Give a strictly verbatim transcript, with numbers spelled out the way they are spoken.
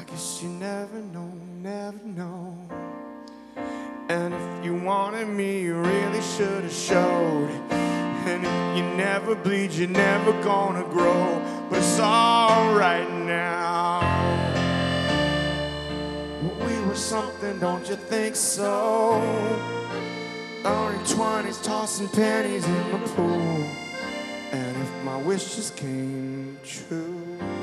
guess you never know, never know. And if you wanted me, you really should have showed. And if you never bleed, you're never gonna grow. But it's alright now. We were something, don't you think so? Only twenties, tossing pennies in the pool. And if my wishes came true,